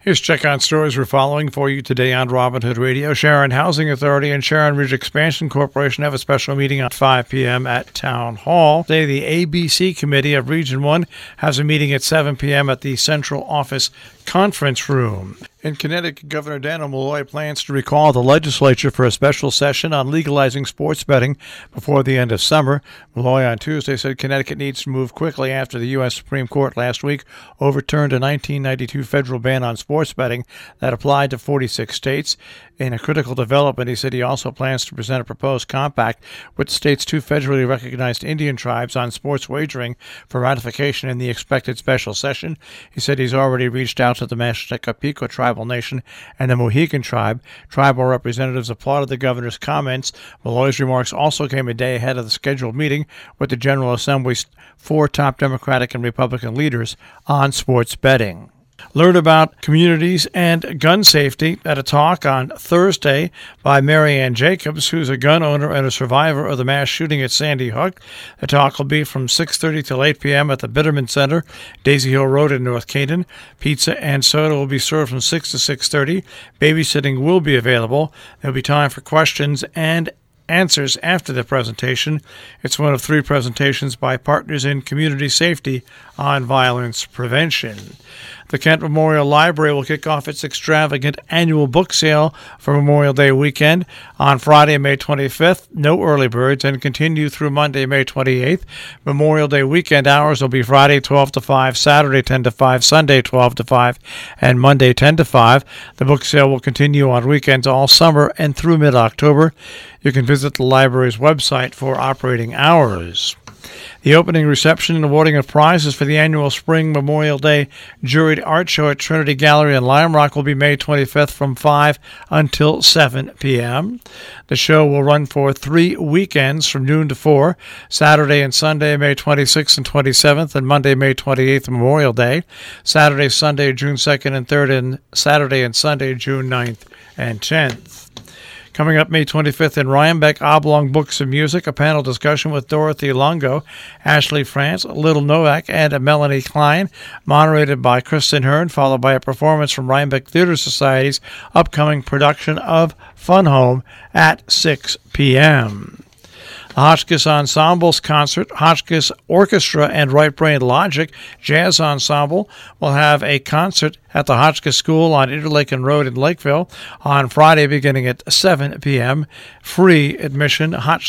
Here's check on stories we're following for you today on Robin Hood Radio. Sharon Housing Authority and Sharon Ridge Expansion Corporation have a special meeting at 5 p.m. at Town Hall. Today, the ABC Committee of Region 1 has a meeting at 7 p.m. at the Central Office Conference Room. In Connecticut, Governor Daniel Malloy plans to recall the legislature for a special session on legalizing sports betting before the end of summer. Malloy on Tuesday said Connecticut needs to move quickly after the U.S. Supreme Court last week overturned a 1992 federal ban on sports betting that applied to 46 states. In a critical development, he said he also plans to present a proposed compact with the state's two federally recognized Indian tribes on sports wagering for ratification in the expected special session. He said he's already reached out to the Mashpee Tribal Nation and the Mohegan Tribe. Tribal representatives applauded the governor's comments. Malloy's remarks also came a day ahead of the scheduled meeting with the General Assembly's four top Democratic and Republican leaders on sports betting. Learn about communities and gun safety at a talk on Thursday by Mary Ann Jacobs, who's a gun owner and a survivor of the mass shooting at Sandy Hook. The talk will be from 6:30 till 8 p.m. at the Bitterman Center, Daisy Hill Road in North Canaan. Pizza and soda will be served from 6 to 6:30. Babysitting will be available. There'll be time for questions and answers after the presentation. It's one of three presentations by Partners in Community Safety on violence prevention. The Kent Memorial Library will kick off its extravagant annual book sale for Memorial Day weekend on Friday, May 25th. No early birds, and continue through Monday, May 28th. Memorial Day weekend hours will be Friday 12 to 5, Saturday 10 to 5, Sunday 12 to 5, and Monday 10 to 5. The book sale will continue on weekends all summer and through mid-October. You can visit the library's website for operating hours. The opening reception and awarding of prizes for the annual Spring Memorial Day Juried Art Show at Trinity Gallery in Lime Rock will be May 25th from 5 until 7 p.m. The show will run for 3 weekends from noon to 4, Saturday and Sunday, May 26th and 27th, and Monday, May 28th, Memorial Day, Saturday, Sunday, June 2nd and 3rd, and Saturday and Sunday, June 9th and 10th. Coming up May 25th in Rhinebeck, Oblong Books and Music, a panel discussion with Dorothy Longo, Ashley France, Little Novak, and Melanie Klein, moderated by Kristen Hearn, followed by a performance from Rhinebeck Theater Society's upcoming production of Fun Home at 6 p.m. The Hotchkiss Ensemble's concert, Hotchkiss Orchestra and Right Brain Logic Jazz Ensemble will have a concert at the Hotchkiss School on Interlaken Road in Lakeville on Friday beginning at 7 p.m. Free admission,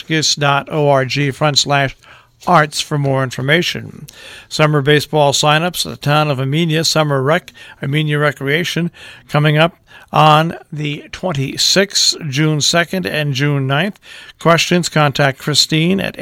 hotchkiss.org/arts for more information. Summer baseball signups at the town of Amenia Summer Rec, Amenia Recreation, coming up on the 26th, June 2nd, and June 9th. Questions, contact Christine at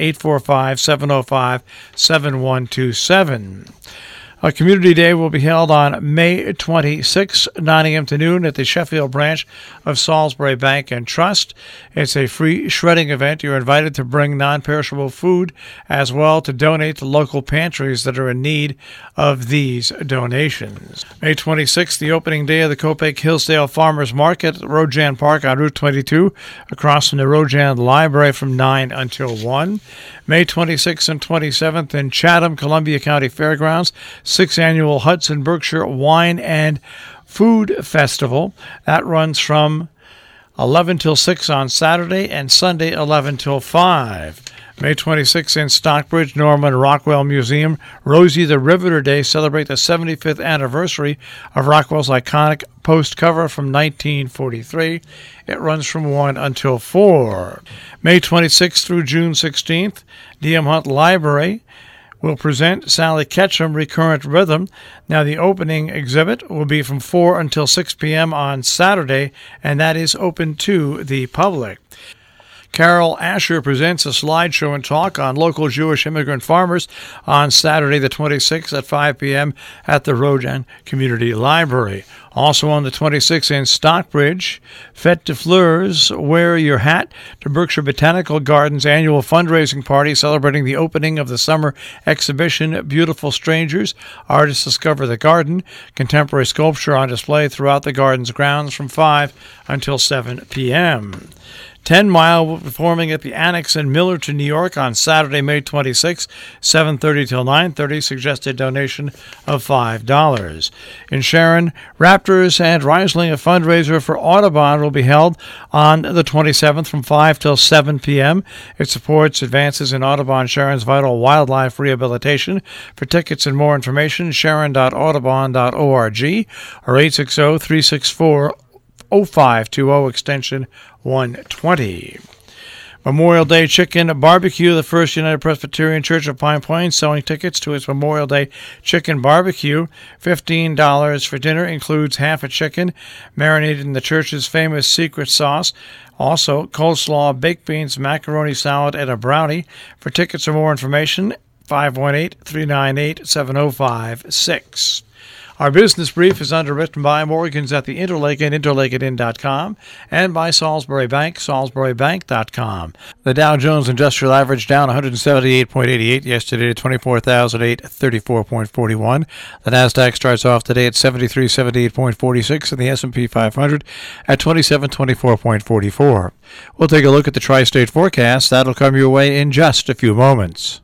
845-705-7127. A community day will be held on May 26, 9 a.m. to noon at the Sheffield branch of Salisbury Bank and Trust. It's a free shredding event. You're invited to bring non-perishable food as well to donate to local pantries that are in need of these donations. May 26, the opening day of the Copiague Hillsdale Farmers Market at Rojan Park on Route 22, across from the Rojan Library from 9 until 1. May 26th and 27th in Chatham, Columbia County Fairgrounds, 6th Annual Hudson Berkshire Wine and Food Festival. That runs from 11 till 6 on Saturday and Sunday 11 till 5. May 26th in Stockbridge, Norman Rockwell Museum, Rosie the Riveter Day celebrate the 75th anniversary of Rockwell's iconic post cover from 1943. It runs from 1 until 4. May 26th through June 16th, D.M. Hunt Library will present Sally Ketchum Recurrent Rhythm. Now, the opening exhibit will be from 4 until 6 p.m. on Saturday, and that is open to the public. Carol Asher presents a slideshow and talk on local Jewish immigrant farmers on Saturday the 26th at 5 p.m. at the Rojan Community Library. Also on the 26th in Stockbridge, Fête de Fleurs, Wear Your Hat, to Berkshire Botanical Gardens' annual fundraising party celebrating the opening of the summer exhibition Beautiful Strangers. Artists discover the garden. Contemporary sculpture on display throughout the garden's grounds from 5 until 7 p.m. 10 Mile will be performing at the Annex in Millerton, New York on Saturday, May 26, 7:30 till 9:30. Suggested donation of $5. In Sharon, Raptors and Riesling, a fundraiser for Audubon, will be held on the 27th from 5 till 7 p.m. It supports advances in Audubon Sharon's vital wildlife rehabilitation. For tickets and more information, sharon.audubon.org or 860-364-0520, extension 120. Memorial Day Chicken Barbecue. The First United Presbyterian Church of Pine Point selling tickets to its Memorial Day Chicken Barbecue. $15 for dinner includes half a chicken marinated in the church's famous secret sauce. Also, coleslaw, baked beans, macaroni salad, and a brownie. For tickets or more information, 518-398-7056. Our business brief is underwritten by Morgans at the Interlaken, interlakenin.com, and by Salisbury Bank, salisburybank.com. The Dow Jones Industrial Average down 178.88 yesterday to 24,834.41. The Nasdaq starts off today at 7378.46, and the S&P 500 at 2724.44. We'll take a look at the tri-state forecast. That'll come your way in just a few moments.